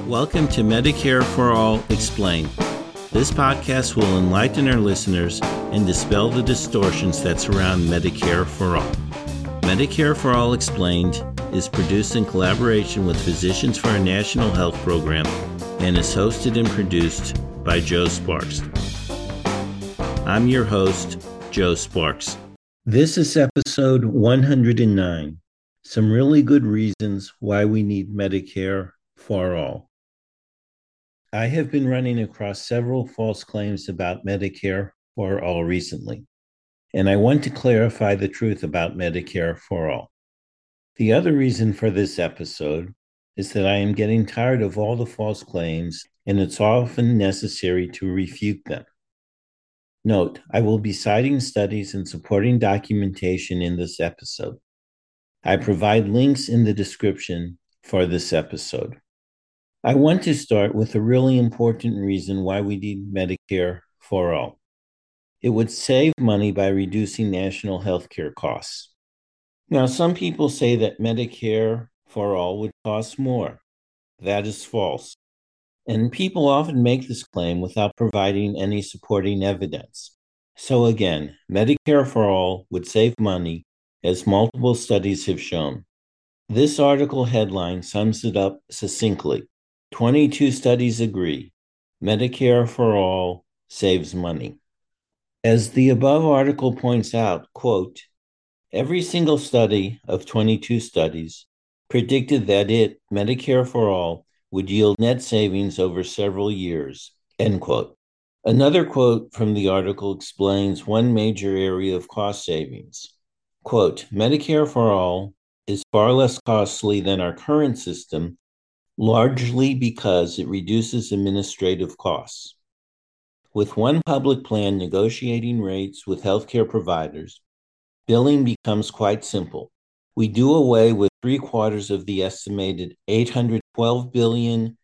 Welcome to Medicare for All Explained. This podcast will enlighten our listeners and dispel the distortions that surround Medicare for All. Medicare for All Explained is produced in collaboration with Physicians for a National Health Program and is hosted and produced by Joe Sparks. I'm your host, Joe Sparks. This is episode 109. Some really good reasons why we need Medicare for all. I have been running across several false claims about Medicare for all recently, and I want to clarify the truth about Medicare for all. The other reason for this episode is that I am getting tired of all the false claims, and it's often necessary to refute them. Note, I will be citing studies and supporting documentation in this episode. I provide links in the description for this episode. I want to start with a really important reason why we need Medicare for all. It would save money by reducing national health care costs. Now, some people say that Medicare for all would cost more. That is false. And people often make this claim without providing any supporting evidence. So again, Medicare for all would save money, as multiple studies have shown. This article headline sums it up succinctly. 22 studies agree. Medicare for all saves money. As the above article points out, quote, every single study of 22 studies predicted that Medicare for all, would yield net savings over several years, end quote. Another quote from the article explains one major area of cost savings. Quote, Medicare for all is far less costly than our current system, largely because it reduces administrative costs. With one public plan negotiating rates with healthcare providers, billing becomes quite simple. We do away with 3/4 of the estimated $812 billion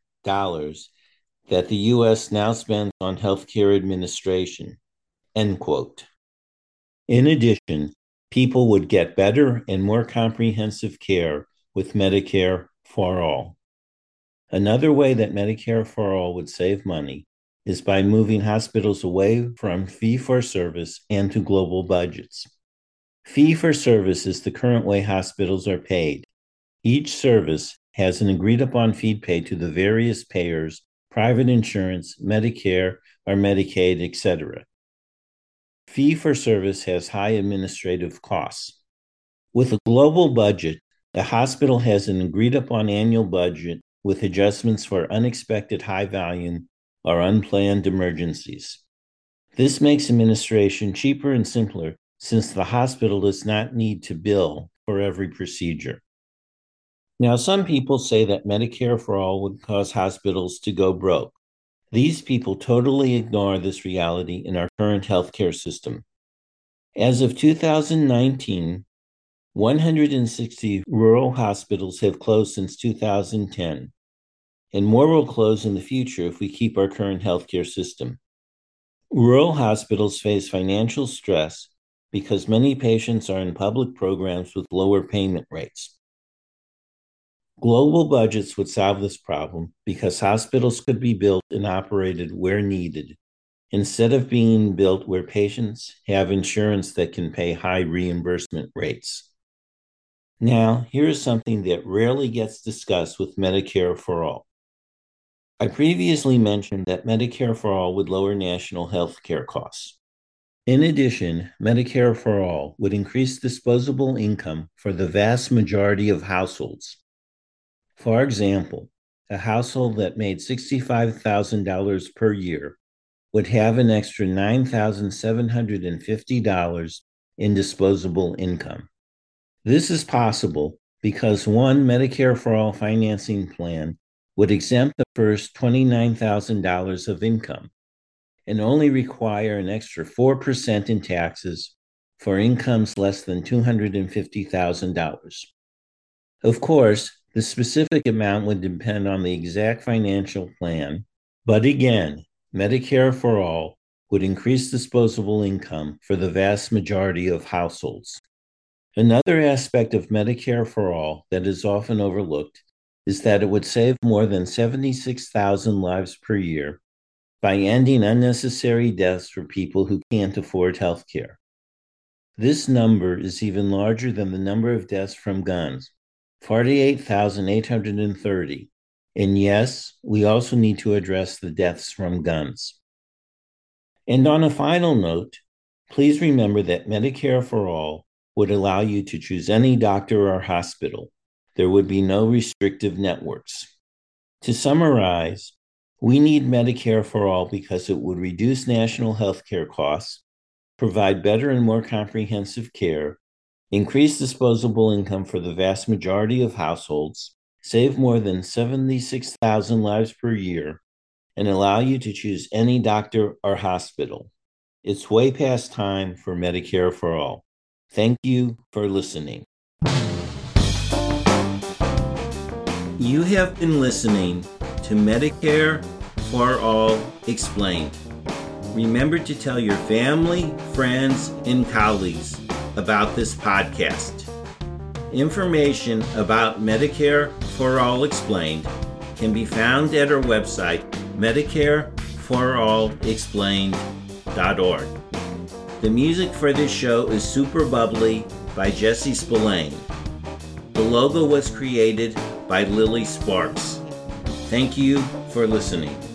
that the U.S. now spends on healthcare administration, end quote. In addition, people would get better and more comprehensive care with Medicare for all. Another way that Medicare for all would save money is by moving hospitals away from fee-for-service and to global budgets. Fee-for-service is the current way hospitals are paid. Each service has an agreed-upon fee paid to the various payers, private insurance, Medicare or Medicaid, etc. Fee-for-service has high administrative costs. With a global budget, the hospital has an agreed-upon annual budget with adjustments for unexpected high volume or unplanned emergencies. This makes administration cheaper and simpler since the hospital does not need to bill for every procedure. Now, some people say that Medicare for all would cause hospitals to go broke. These people totally ignore this reality in our current healthcare system. As of 2019, 160 rural hospitals have closed since 2010, and more will close in the future if we keep our current healthcare system. Rural hospitals face financial stress because many patients are in public programs with lower payment rates. Global budgets would solve this problem because hospitals could be built and operated where needed, instead of being built where patients have insurance that can pay high reimbursement rates. Now, here is something that rarely gets discussed with Medicare for all. I previously mentioned that Medicare for all would lower national health care costs. In addition, Medicare for all would increase disposable income for the vast majority of households. For example, a household that made $65,000 per year would have an extra $9,750 in disposable income. This is possible because one Medicare for all financing plan would exempt the first $29,000 of income and only require an extra 4% in taxes for incomes less than $250,000. Of course, the specific amount would depend on the exact financial plan, but again, Medicare for all would increase disposable income for the vast majority of households. Another aspect of Medicare for all that is often overlooked is that it would save more than 76,000 lives per year by ending unnecessary deaths for people who can't afford health care. This number is even larger than the number of deaths from guns, 48,830. And yes, we also need to address the deaths from guns. And on a final note, please remember that Medicare for All would allow you to choose any doctor or hospital. There would be no restrictive networks. To summarize, we need Medicare for All because it would reduce national health care costs, provide better and more comprehensive care, increase disposable income for the vast majority of households, save more than 76,000 lives per year, and allow you to choose any doctor or hospital. It's way past time for Medicare for All. Thank you for listening. You have been listening to Medicare for All Explained. Remember to tell your family, friends, and colleagues about this podcast. Information about Medicare for All Explained can be found at our website, medicareforallexplained.org. The music for this show is Super Bubbly by Jesse Spillane. The logo was created by Lily Sparks. Thank you for listening.